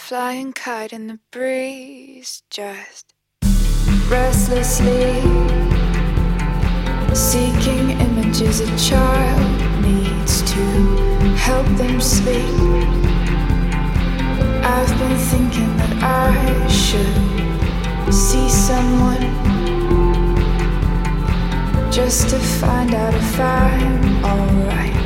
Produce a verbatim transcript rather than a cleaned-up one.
flying kite in the breeze, just restlessly seeking images a child needs to help them sleep. I've been thinking that I should see someone just to find out if I'm alright.